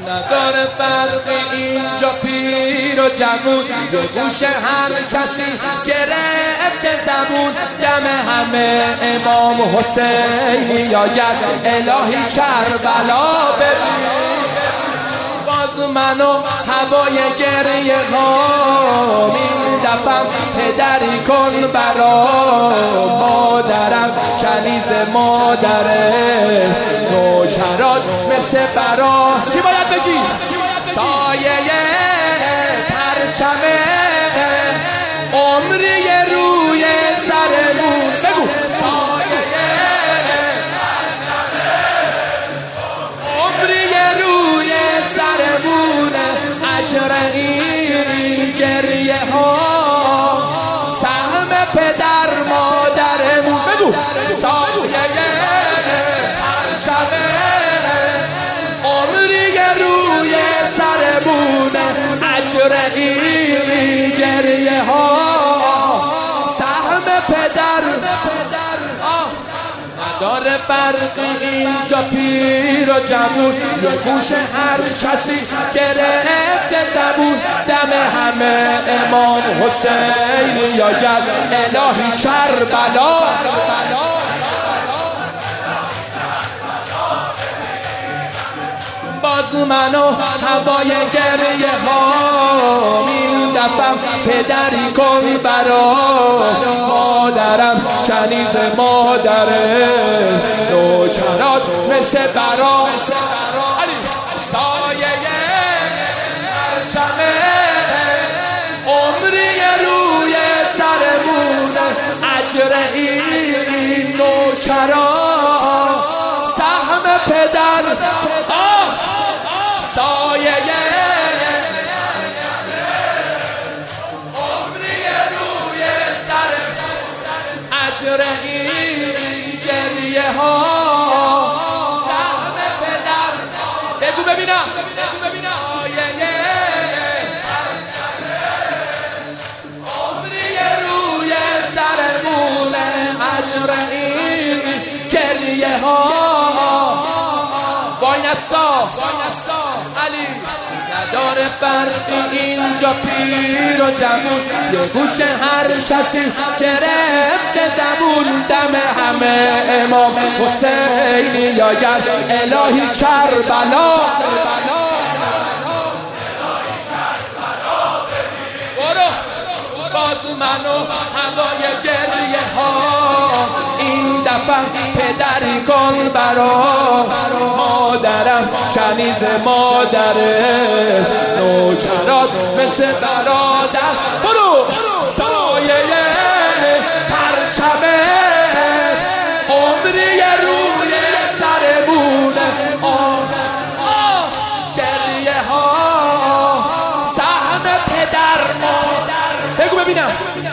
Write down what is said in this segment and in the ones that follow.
نداره فرقی اینجا پیر و جوون، یه گوش هر کسی گرفته زبون. دم همه امام حسین آید، الهی کربلا ببین. باز من و هوای گریه هام این دفعه پدری کن برا مادرم، کنیز مادره نوکرات مثل برا. چی باید بگی؟ سایه پرچمه عمری روی سرمون. بگو سایه عمری روی سرمونه، اجر این گریه ها سهم پدر مادرمون. بگو سایه پرچمه عمری روی سرمونه، اجر این گریه ها سهم پدر. نداره فرقی اینجا پیر و جوون، یه گوش هر کسی گرفته زبون. دم همه امام حسین آید، الهی کربلا. باز من و هوای گریه ها این دفعه پدری کن برا مادرم، کنیز مادره نوکرات مثل برا. سایه پرچمه عمری روی سرمونه، اجر این نوکرات سهم پدر. سایه عمری روی سر، اجر این گریه ها سهم پدر. بگو ببینم. سایه عمری روی سرمونه، اجر این گریه ها. وای نسا علی نداره فرقی اینجا پیر و جوون، یه گوش هر کسی گرفته زبون. دم همه امام حسین آید، الهی کربلا. باز من و هوای گریه ها این دفعه پدری کن برا مادرم، کنیز مادره نوکرات مثل برادر. برو سایه پرچمه عمری روی سرمونه، گریه ها سهم پدر مادر. بگو ببینم.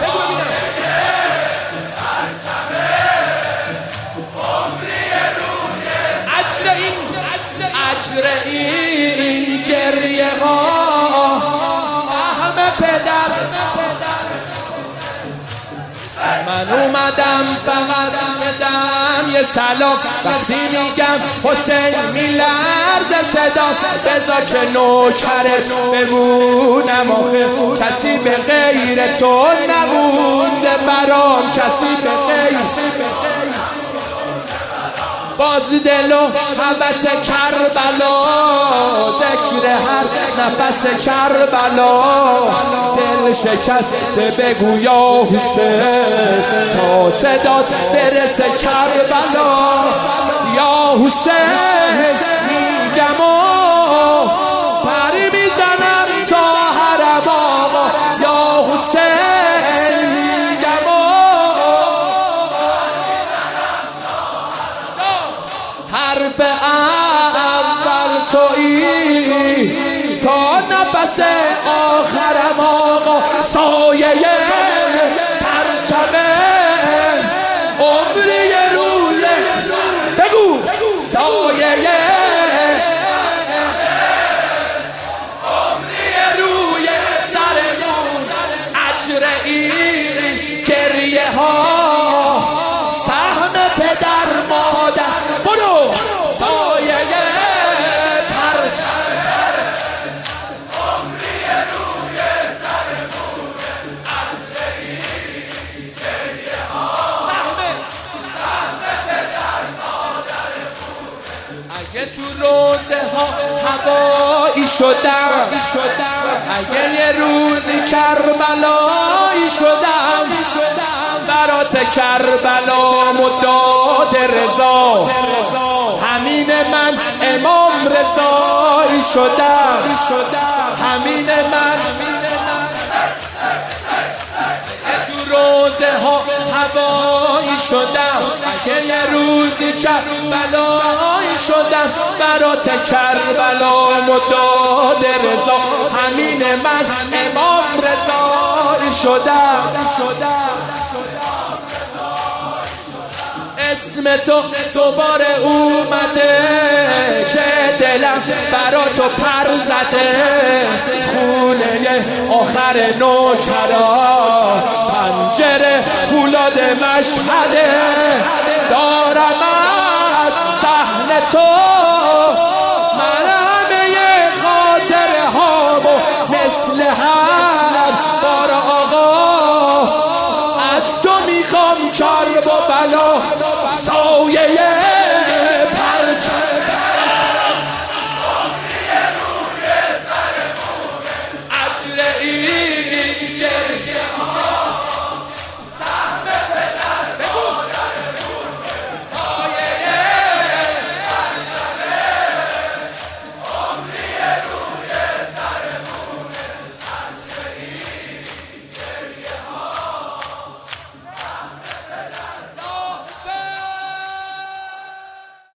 اجر این گریه ها سهم پدر. من اومدم فقط بدم یه سلام، وقتی میگم حسین میلرزه صدا. بذار که نوکرت بمونم، آخه کسی به غیر تو نمونده برام، کسی به غیر. باز دل و هوس کربلا، ذکر هر نفس کربلا. دل شکسته بگو یا حسین، تا صدات برسه کربلا. یا حسین میگم و پری میزنم تا حرم آقا. یا حسین میگم و حرف اول تویی تا نفس آخرم آقا. سایه پرچمه عمری روی. بگو سایه عمری روی سرمون، اجر این گریه ها سهم پدر مادر. برو سایه پرچمه هوایی شدم اگه یه روزی کربلایی شدم برات کربلامو داد رضا همین من امام رضایی شدم همین من تو روزه ها هوایی شدم اگه یه روزی کربلایی شدم برات کربلامو داد رضا همین من امام رضایی شدم اسم تو دوباره اومده که دلم برا تو پر زده خونه آخر نوکرا پنجره فولاد مشهده دارم از صحن تو